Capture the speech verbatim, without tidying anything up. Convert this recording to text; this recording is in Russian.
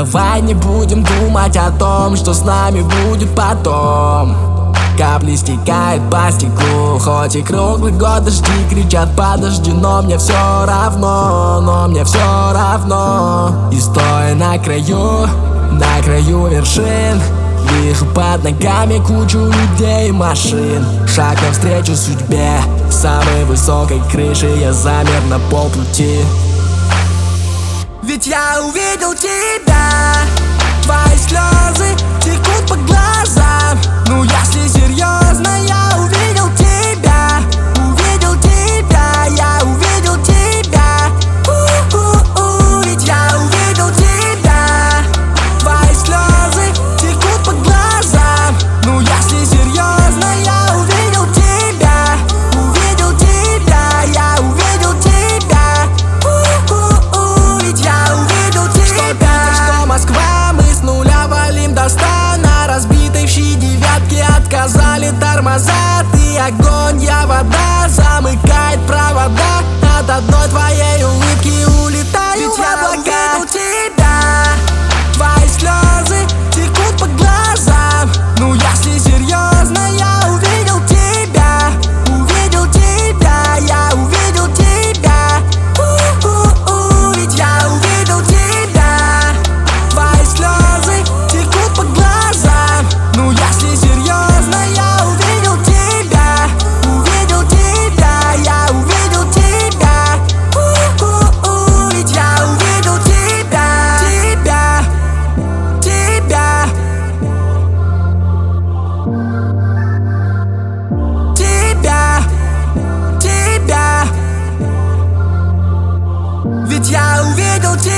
Давай не будем думать о том, что с нами будет потом. Капли стекают по стеклу, хоть и круглый год дожди кричат подожди, но мне все равно, но мне все равно. И стоя на краю, на краю вершин, вижу под ногами кучу людей и машин. Шаг навстречу судьбе, с самой высокой крыши я замер на полпути. Ведь я увидел тебя, твои слезы текут по глазам. Ну если серьезно, я увидел тебя, увидел тебя, я увидел тебя. У-у-у, ведь я увидел тебя, твои слезы текут по глазам. Ну если серьезно, я увидел тебя, увидел тебя, я увидел тебя. У-у-у, ведь я увидел тебя. Что Питер, что Москва, мы с нуля валим до ста. На разбитой в щи девятке отказали тормоза. Ты огонь, я вода, замыкает провода. От одной твоей улыбки улетаю. Ведь я увидел тебя, твои слезы текут по глазам. Ну если серьезно, я увидел тебя, увидел тебя, я увидел тебя. У-у-у, ведь я увидел тебя, твои слезы текут по глазам. Ну если серьезно, я увидел тебя, увидел тебя, я увидел тебя. У-у-у, ведь я увидел тебя, тебя, тебя, тебя, тебя. Ведь я увидел тебя.